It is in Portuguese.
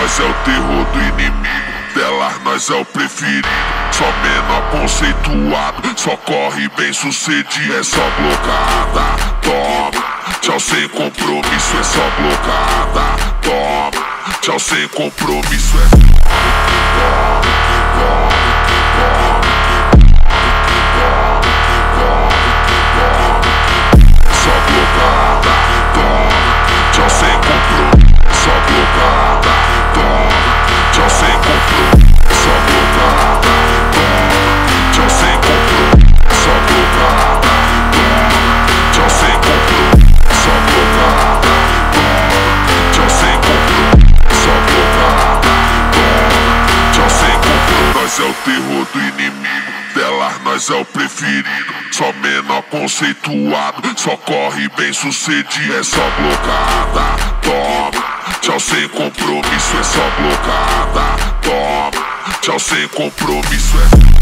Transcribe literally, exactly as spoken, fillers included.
nós é o terror do inimigo. Delas nós é o preferido. Só menor conceituado, só corre bem sucedido. É só blocada, toma. Tchau sem compromisso, é só blocada, toma. Tchau sem compromisso, é toma, toma, toma. É só blocada, toma. Tchau sem compromisso, é só blocada, toma. Tchau sem compromisso, é só blocada, toma. Tchau sem compromisso, é só blocada, toma. Tchau sem compromisso, é só blocada, toma. Tchau sem compromisso, é só blocada, toma. Tchau sem compromisso. Nós é o terror do inimigo, delas nós é o preferido. Só menor conceituado, só corre bem sucedido. É só blocada, toma. Tchau sem compromisso, é só blocada, toma. Tchau sem compromisso, é